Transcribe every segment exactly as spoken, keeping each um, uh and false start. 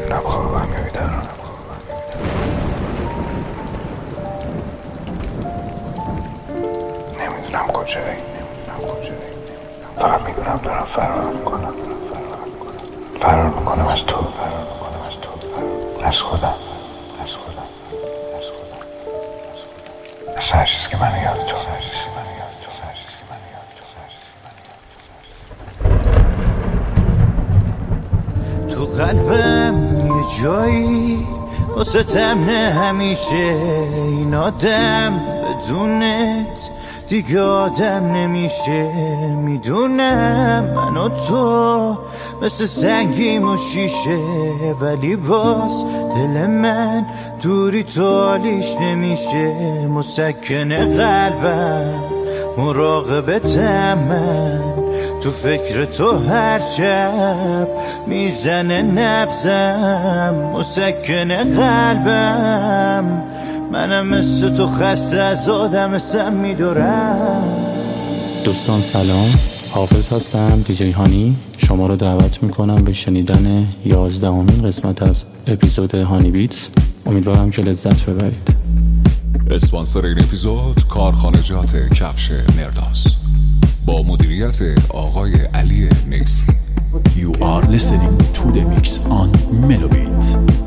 نمیدونم خوابم یا بیدارم، نمیدونم کجایی، فقط میدونم دارم فرار میکنم فرار میکنم از تو، از خودم، از خودم، از خودم، از هر چیز که منو یاد تو، تو قلبم یه جایی واسه تمنه همیشه. این آدم بدونت دیگه آدم نمیشه. میدونم من و تو مثل سنگیم و شیشه، ولی باز دل من دوری تو حالیش نمیشه. مسکن قلبم مراقبتم من، تو فکر تو هر شب میزنه نبضم. مسکن قلبم منم مثل تو خسته از آدم سم میدارم. دوستان سلام، حافظ هستم، دیجی هانی. شما رو دعوت میکنم به شنیدن یازدهمین قسمت از اپیزود هانی بیتس. امیدوارم که لذت ببرید. اسپانسر این اپیزود کارخانجات کفش مرداس با مدیریت آقای علی نیسی. You are listening to the mix on Melobit.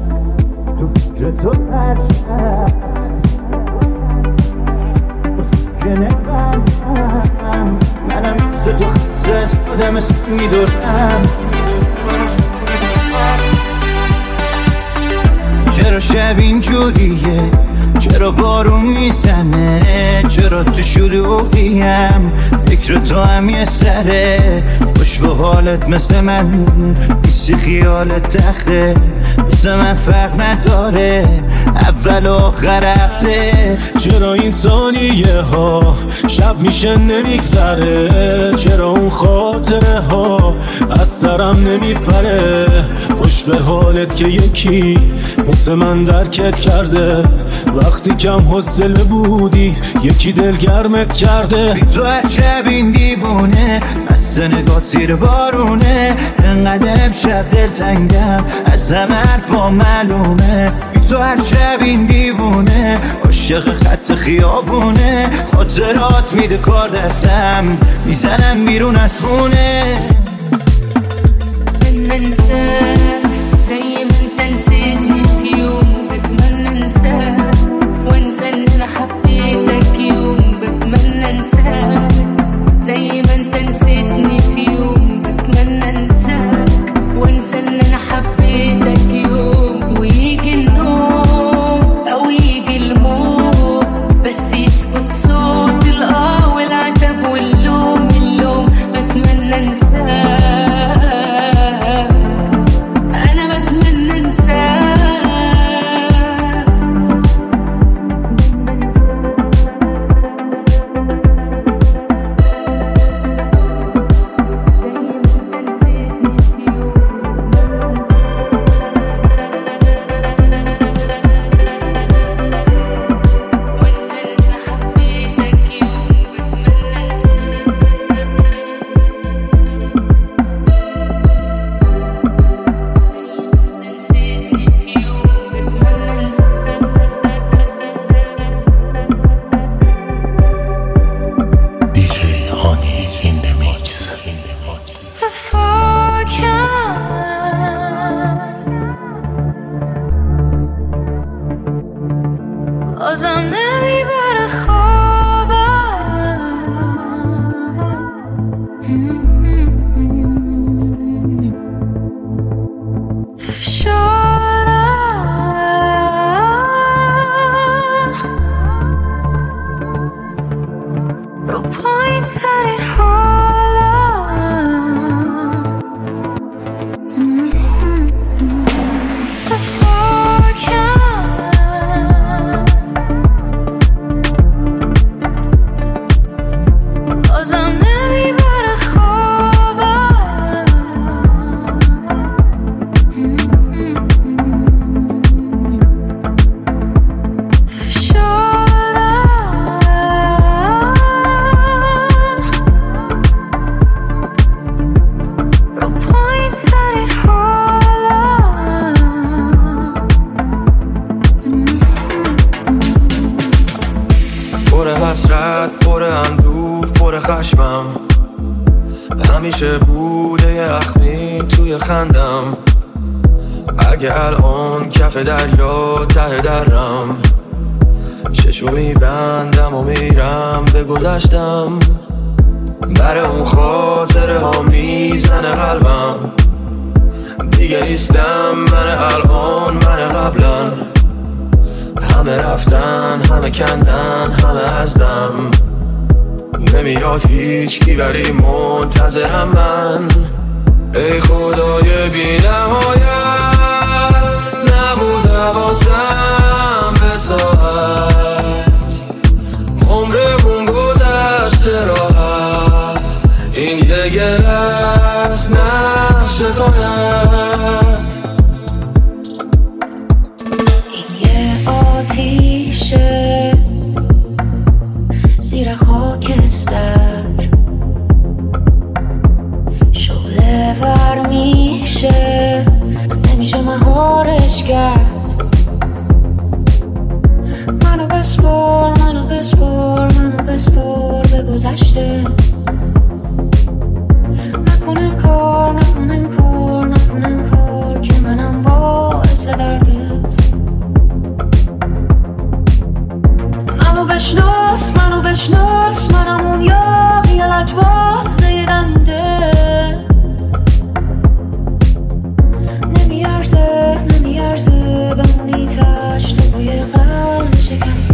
چرا شب اینجوریه؟ چرا بارون میزنه؟ چرا تو شلوغیم؟ فکر تو هم یه سره. خوش به حالت مثل من بیسی خیالت تخته، مثل من فرق نداره اول و آخر هفته. چرا این ثانیه ها شب میشه نمیگذره؟ چرا اون خاطره ها از سرم نمیپره؟ خوش به حالت که یکی مثل من درکت کرده، وقتی کم حوصله بودی یکی دلگرمت کرده. بی تو هر شب این دیوونه مثل نگات زیر بارونه. انقدر امشب دلتنگم از همه حرفا معلومه. بی تو هر شب این دیوونه عاشق خط خیابونه. خاطرات میده کار دستم میزنم بیرون از خونه. ننساك زي ما انت نسيتني في يوم بتمنى انساك، وانسى ان انا حبيتك يوم بتمنى انساك. زي ما انت نسيتني في يوم بتمنى انساك، وانسى ان انا حبيتك يوم. ويجي النوم او يجي الموت بس يسكت صوت الاه والعتب واللوم. اللوم بتمنى انساك، همیشه بوده یه اخمی توی خندم. اگه الان کف دریا ته درم، چشو میبندم و میرم به گذشتم. برای اون خاطره ها میزنه قلبم. دیگه نیستم من الان من قبلا. همه رفتن همه کندن همه ازدم. نمیاد هیچ کی ولی منتظرم من. ای خدای بی نهایت نبود حواسم به ساعت. عمرمون گذشته راحت، این یه گلس نه شکایت. این یه آتیشه زیر خاکستر، شعله ور میشه نمیشه مهارش کرد. منو بسپار منو بسپار منو بسپار به گذشته. نکنن کار نکنن کار نکنن کار که منم باعث دردت. منو بشناس منو بشناس منم اون یاقی لجباز زیدنده. نمیارزه نمیارزه بمونی تش تو با یه قلب شکسته.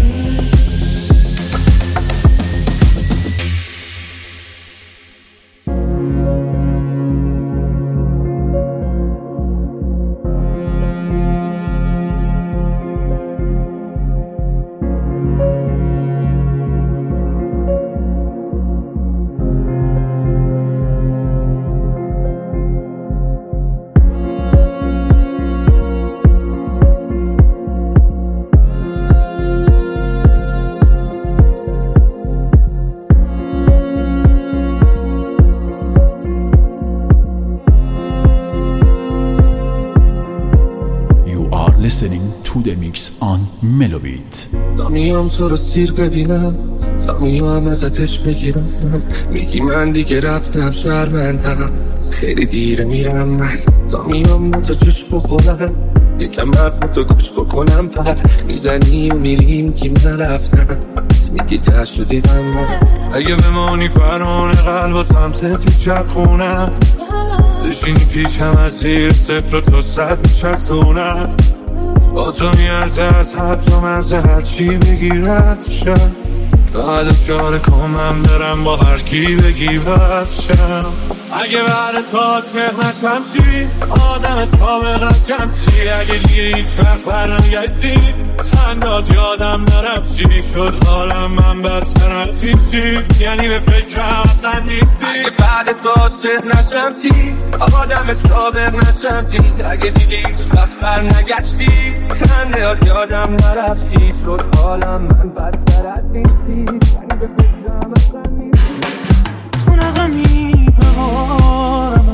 Listening to the mix on Melobit. تا میام تو رو سیر ببینم، تا میام ازتش بگیرم. میگی من دیگه رفتم شرمندم، خیلی دیره میرم من. تا میام با تو جوش بخورم، یکم حرفاتو گوش بکنم. پر میزنی و میری میگی من رفتم، میگی تش رو دیدم من. اگه بمانی فرمان قلب و سمتت میچرخونم، بشینی پیشم از زیر صفر و تو صد میچرخونم. با تو میارزه از حد و مرزه هر چی بگیرد شم. فقط اشاره کن من برم با هر کی بگی بد شم. اگه بعد تو عاشق نشم چی؟ آدم سابقم کم چی؟ اگه دیگه هیچ وقت برنگردی خندات یادم نرم چی شد حالم من بدتر از هیچی. یعنی به فکرم اصلا نیستی. اگه بعد تو عاشق نشم چی؟ آدم سابق نشم چی؟ اگه دیگه هیچ وقت برنگردی خندات یادم نرم چی شد حالم من بدتر از هیچی. یعنی به فکرم اصلا نیستی. تو نغمی بهارم،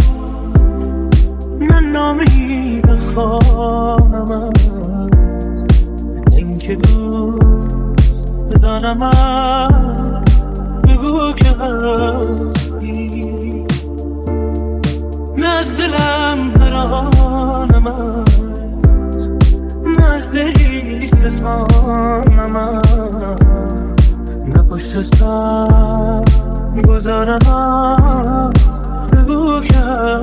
من نامی بخوانم، این که دوست بدانم بگو که هستی. نز دلم برانم، نز دلی ستانم، نه پشت سر گذارم بگو که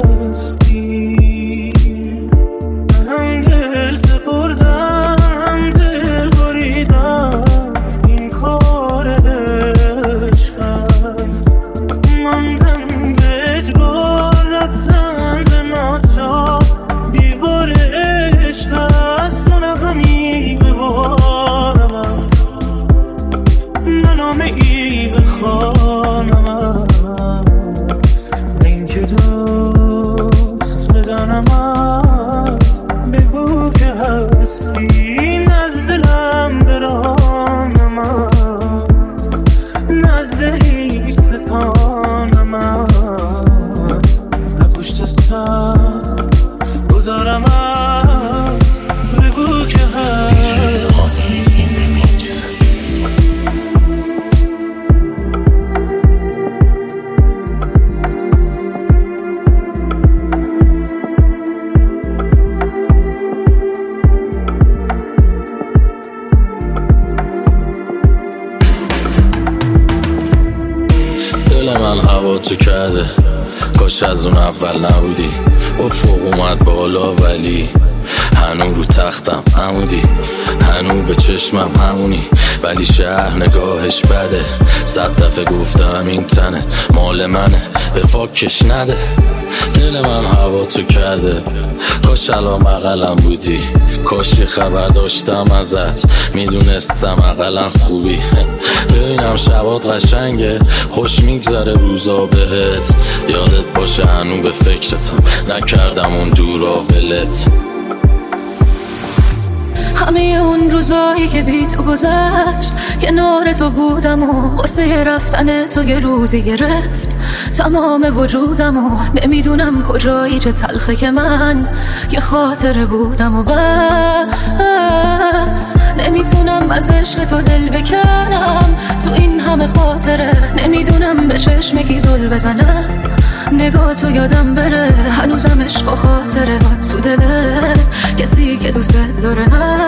هستی. من دل سپردم دل بریدم این کار عشق است. ماندم به اجبار رفتن به ناچار بیبار عشق است. تو نغمی ببارم، نه نامه ای بخوانم، این که دوست بدانمت بگو که هستی. نز دلم برانمت، نز دلی ستانمت، نه پشت سر گذارمت بگو که هستی. تو کرده، کاش از اون اول نبودی. افق اومد بالا ولی هنو رو تختم عمودی، هنو به چشمم همونی، ولی شهر نگاهش بده. صد دفعه گفتم این تنت مال منه، به فاکش نده. دل من هوا تو کرده، کاش الان بغلم بودی. کاش یه خبر داشتم ازت، میدونستم اقلا خوبی. ببینم شبات قشنگه، خوش میگذره روزا بهت. یادت باشه هنو به فکرتم، نکردم اون دورا ولت. همه اون روزایی که بی تو گذشت، کنار تو بودم و قصه رفتن تو یه روزی گرفت تمام وجودم و نمیدونم کجایی چه تلخه که من یه خاطره بودم و بس. نمیتونم از عشق تو دل بکنم تو این همه خاطره، نمیدونم به چشم کی زل بزنم نگاه تو یادم بره. هنوزم عشق و خاطره با تو دله کسی که دوست داره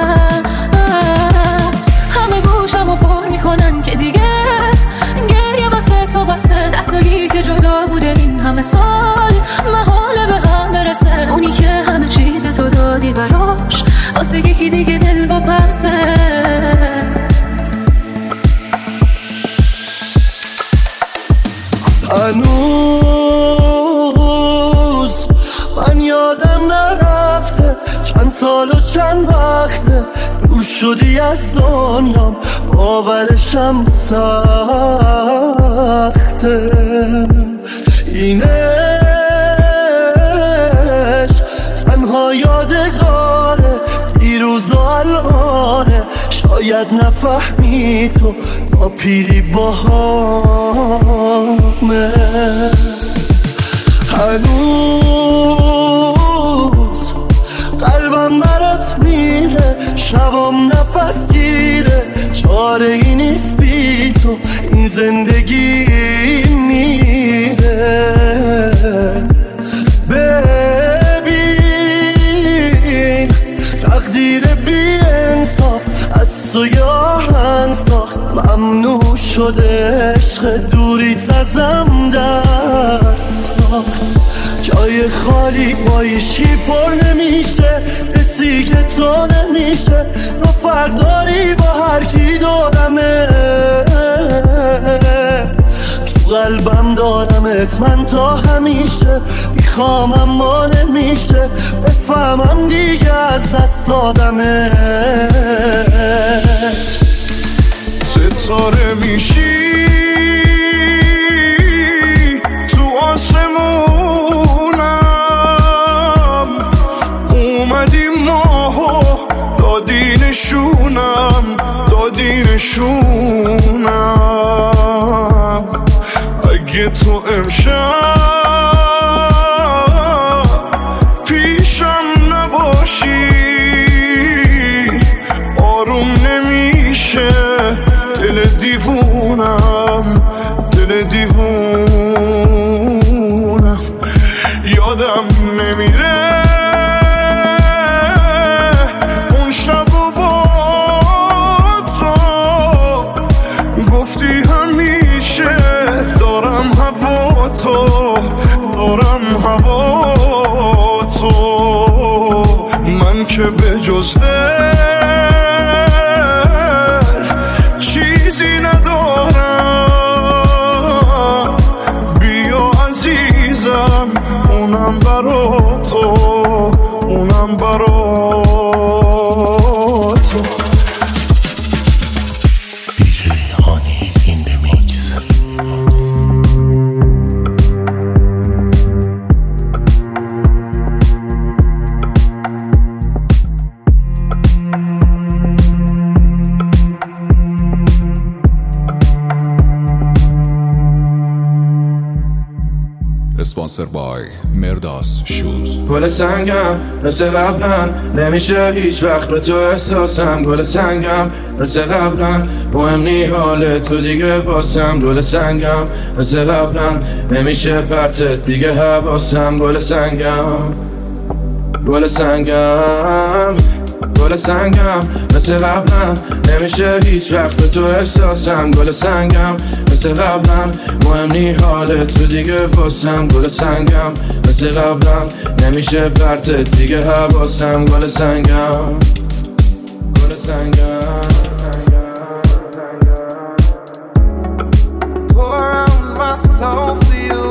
هست. همه گوشم و پر میکنن که دیگه گریه واسه تو بسته. دستگی که جدا بوده این همه سال محاله به هم برسه. اونی که همه چیز تو دادی براش واسه یکی دیگه دل با پسه. هنوز من یادم نرفته چند سال و چند وقته دور شدی از دنیام، باورشم سخته. این عشق تنها یادگاره دیروز و الانه، شاید نفهمی تو تا پیری باهامه. هنوز قلبم برات میره، شبام نفس گیره، چاره ای نیست بی تو این زندگی میره. ببین تقدیر بی انصاف از تو یاهن ساخت، ممنوع شده عشق دوریت ازم دست ساخت. جای خالی با ایشی پر نمیشه، کسی که تو نمیشه. تو فرق داری با هر کی دارمه، تو قلبم دارمت من تا همیشه. میخوام اما نمیشه بفهمم دیگه از دست دادمت. ستاره میشی تو آسمونم، اومدی ماهو دادی نشونم، دادی نشونم. اگه تو امشب پیشم نباشی آروم نمیشه دل دیوونم، دل دیوونم. یادم نمیره اون شب و با تو گفتی همیشه دارم هوا تو، دارم هوا تو. من که به جز دل چیزی ندارم، بیا عزیزم اونم برا تو، اونم برا تو. دیجی هانی این دی میکس. اسپانسر بای مرداس شوز. گل سنگم مثل قبلا نمیشه هیچ وقت به تو احساسم. گل سنگم مثل قبلا مهم نی حال تو دیگه باسم. گل سنگم مثل قبلا نمیشه پرتت دیگه حواسم. گل سنگم، گل سنگم، گل سنگم مثل قبلم نمیشه هیچ وقت به تو احساسم گل سنگم مثل قبلم مهم نی حالت تو دیگه واسم گل سنگم مثل قبلم نمیشه پرتت دیگه حواسم گل سنگم گل سنگم Pour out my soul for you.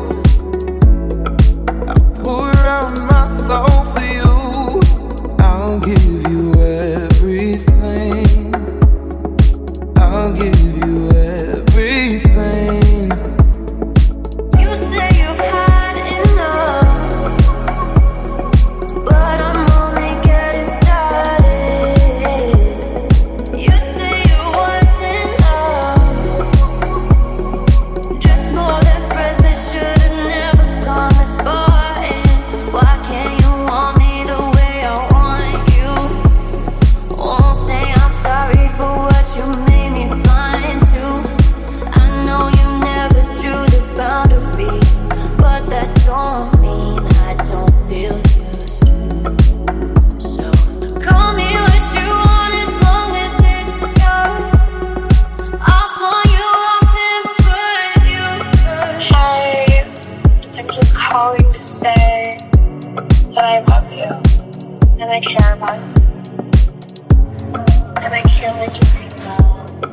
I pour out my soul for you. I'll give you everything. I'll give you everything. You say you've had enough, but I'm only getting started. You say you wasn't love, just more than friends that should've never gone this far. And why can't you want me the way I want you? Won't say I'm sorry for what you made me blind to. I know you never drew the boundaries, but that don't mean I don't feel used. So call me what you want as long as it's yours. I'll call you up and put you first. Hi, I'm just calling to say that I love you and I care about you and I can't make you feel so.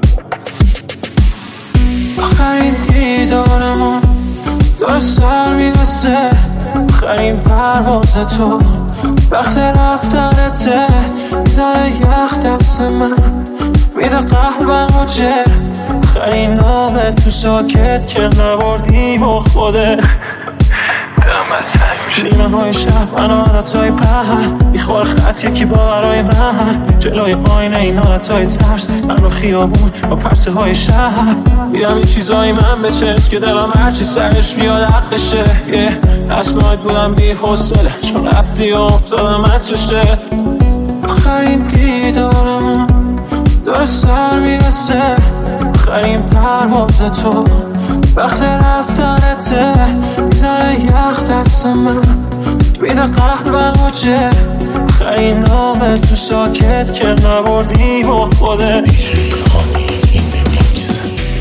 آخرین دیدارمون داره سر میوسه آخرین پرواز تو وقت رفتنته میزنه یخ دست من میده قلبم و جر آخرین نامه تو ساکت که نبردی با خودت نیمه های شب من عادت های پهد میخوار خط یکی باورای من جلوی آینه این حالت های ترس من رو خیابون با پرسه های شهر میدم این چیزای من به چشم که دلم هرچی سرش بیاد عقلشه اسناید بودم بی حوصله چون رفتی و افتادم از چشه آخرین دیدارمون داره سر میرسه آخرین پرواز تو وقت رفتنته میزنه یخ دست من میده قلبم و جه آخرین نامه تو ساکت که نبردی با خودت دیجی هانی این دمیکس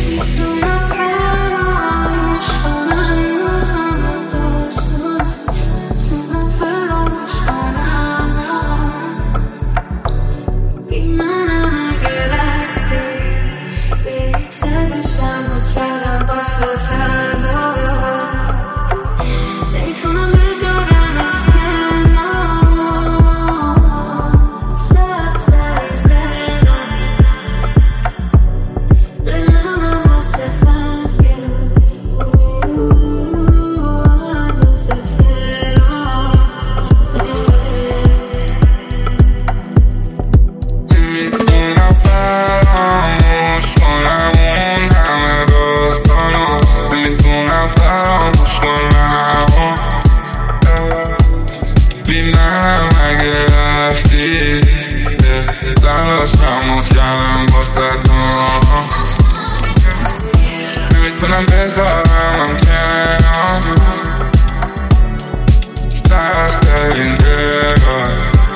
نمیتونم بذارم کنار سخت این دلار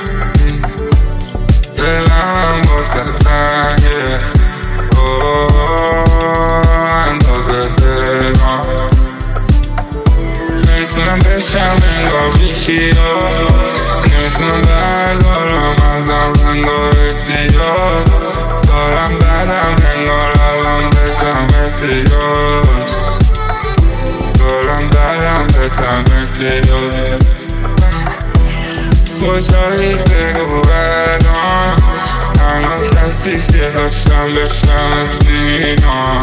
دلم واسه تنگه اندازه دلم نمیتونم بشم انگار بیخیا نمیتونم بردارم ازم انگار اتیاد دارم بدم انگار الان بزم اتیاد دارم بدم بزم اتیاد خوشایی بگو بردان تنها کسی که داشتم بشمت بینام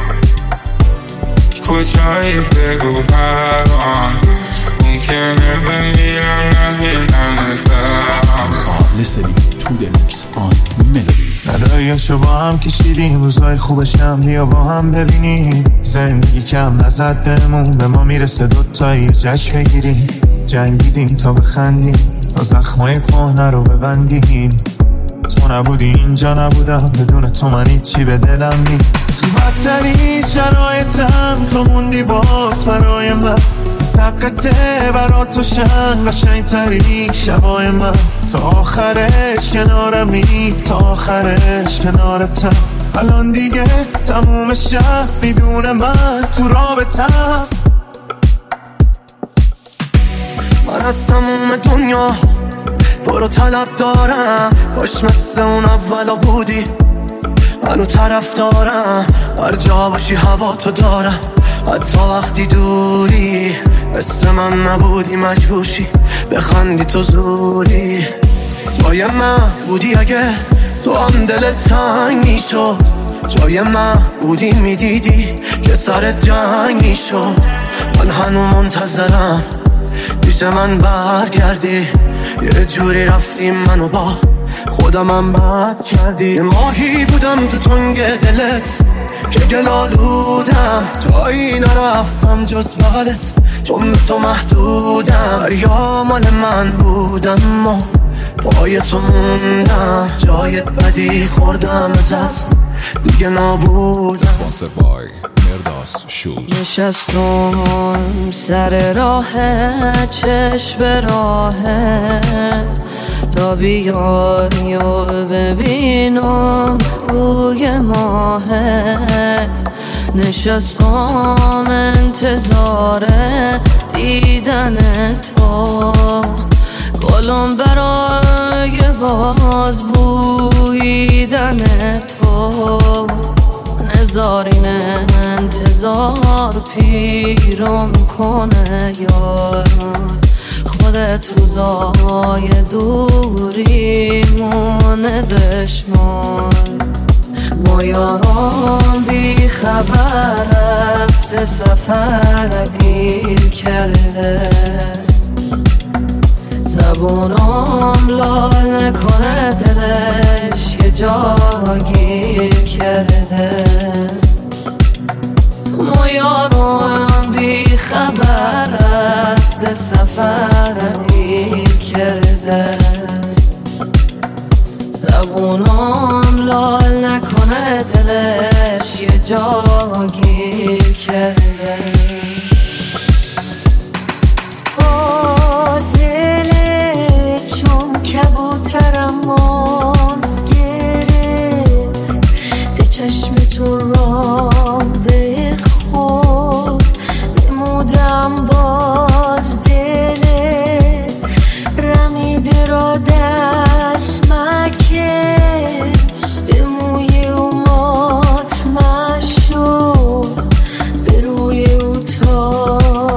خوشایی بگو بردان ممکنه بمیرم نبینم ازم Listening to the mix on Melody. نداییاشو با هم کشیدیم روزای خوبش هم بیا با هم ببینیم زندگی کم نزد بهمون به ما میرسه دوتایی جشن بگیریم جنگیدیم تا بخندیم تا زخمای کهنه رو ببندیم تو نبودی اینجا نبودم بدون تو من هیچی به دلم نی تو بدترین شرایطم تو موندی باز برای من سبقته برا تو شن قشنگ ترین شبای من تا آخرش کنارمی تا آخرش کنارتم الان دیگه تموم شب بدون من تو رابطم من از تموم دنیا برو طلب دارم باش مثل اون اولا بودی منو طرف دارم هر جا باشی هوا تو دارم حتی وقتی دوری مثل من نبودی مجبوشی بخندی تو زوری جای من بودی اگه تو هم دلت تنگ میشد جای من بودی میدیدی که سرت جنگ میشد من هنو منتظرم پیش من برگردی یه جوری رفتیم منو با خودمم بد کردی ماهی بودم تو تنگ دلت که گلالودم جایی نرفتم جز بغلت چون به تو محدودم دریا مال من بودم ما پای تو موندم جای بدی خوردم ازت دیگه نابودم. Sponsored by Merdas Shoes. نشستم سر راهت چشم به راهت تا بیای و ببینم روی ماهت نشستم انتظار دیدن تو گلم برای باز بویدن تو نزارین انتظار پیرم کنه یار خودت روزای دوریمونه بشمار ما یاران بی خبر رفته سفر گیر کرده زبونم لال نکنه دلش یه جا گیر کرده ما یارم بی خبر رفته سفر گیر کرده زبونم لال نکنه دلش یه جا گیر کرده با دلت چون کبوترم ماز گرفت ده چشم تو رام بخور بمودم باز دلت رمیده را دست مکش به موی او مات مشو به روی او تا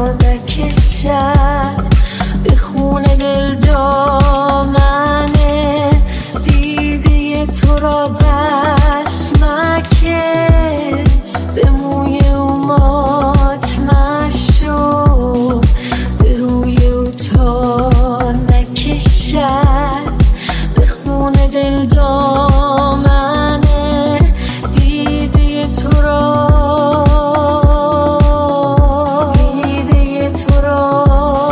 نکشد به خون دل دامنه دیده تو را بس مکش به موی او مات مشو به روی او تا نکشد به خون دل دامنه دیده تو را دیده تو را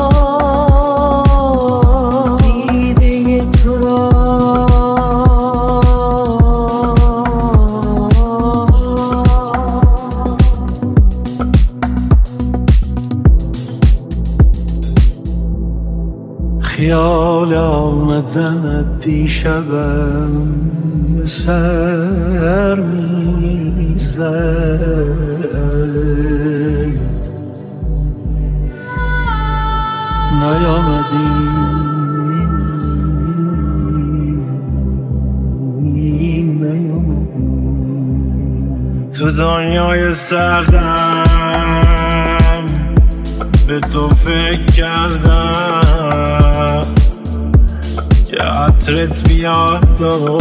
دیده تو را خیال آمدن دیشبم به سر میزد نیامدی نیامدی تو دنیای سردم به تو فکر کردم که عطرت بیاد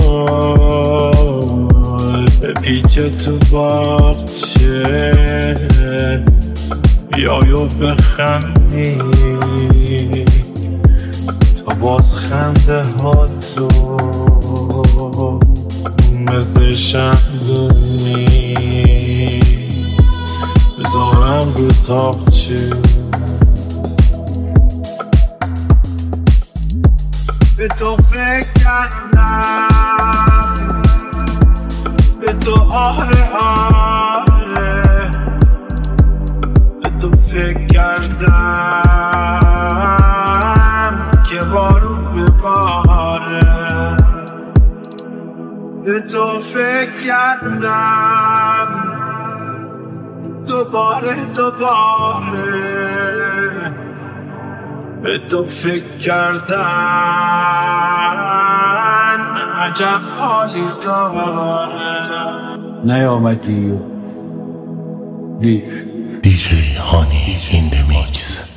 دار به پیچ تو باغچه بیای و بخندی تا باز خنده ها تو مثل شمدونی بذارم رو تاقچه به تو فکر کردم به تو آره آره به تو فکر فکر کردم که بارون بباره، به تو فکر کردم دوباره دوباره، به تو فکر کردن عجب حالی داره. نیامدی و دیر. دی جی هانی این دی میکس.